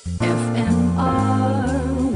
FMR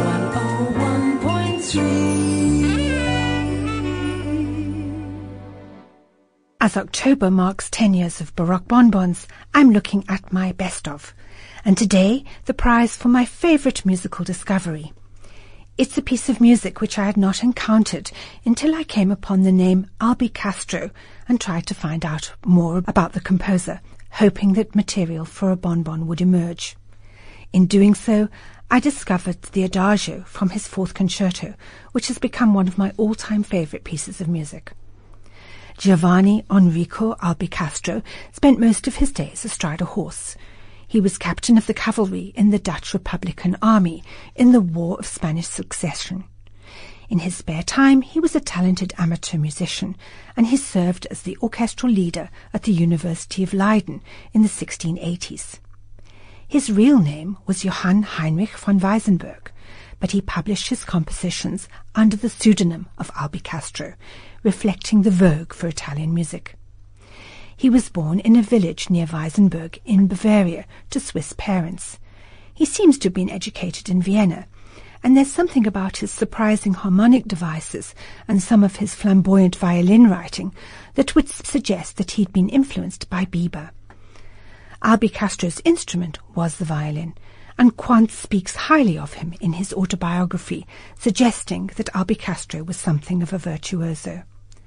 101.3. As October marks 10 years of Baroque Bonbons, I'm looking at my best of. And today, the prize for my favourite musical discovery. It's a piece of music which I had not encountered until I came upon the name Albi Castro and tried to find out more about the composer, hoping that material for a bonbon would emerge. In doing so, I discovered the Adagio from his fourth concerto, which has become one of my all-time favourite pieces of music. Giovanni Enrico Albi Castro spent most of his days astride a horse. He was captain of the cavalry in the Dutch Republican Army in the War of Spanish Succession. In his spare time, he was a talented amateur musician, and he served as the orchestral leader at the University of Leiden in the 1680s. His real name was Johann Heinrich von Weissenberg, but he published his compositions under the pseudonym of Albi Castro, reflecting the vogue for Italian music. He was born in a village near Weissenberg in Bavaria to Swiss parents. He seems to have been educated in Vienna, and there's something about his surprising harmonic devices and some of his flamboyant violin writing that would suggest that he'd been influenced by Bieber. Albi Castro's instrument was the violin, and Quantz speaks highly of him in his autobiography, suggesting that Albi Castro was something of a virtuoso.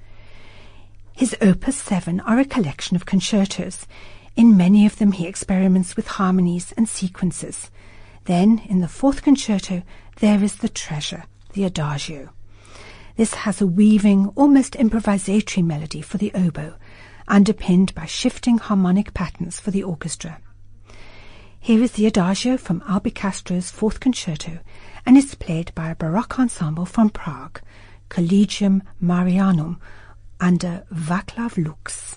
His Opus 7 are a collection of concertos. In many of them he experiments with harmonies and sequences. Then, in the fourth concerto, there is the treasure, the Adagio. This has a weaving, almost improvisatory melody for the oboe, underpinned by shifting harmonic patterns for the orchestra. Here is the Adagio from Albi Castro's fourth concerto, and it's played by a Baroque ensemble from Prague, Collegium Marianum, under Václav Lux.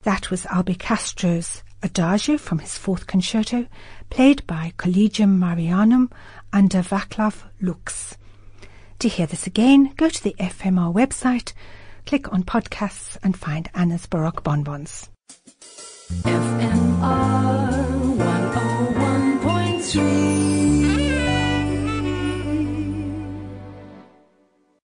That was Albicastro's Adagio from his fourth concerto, played by Collegium Marianum under Vaclav Lux. To hear this again, go to the FMR website, click on podcasts and find Anna's Baroque Bonbons. FMR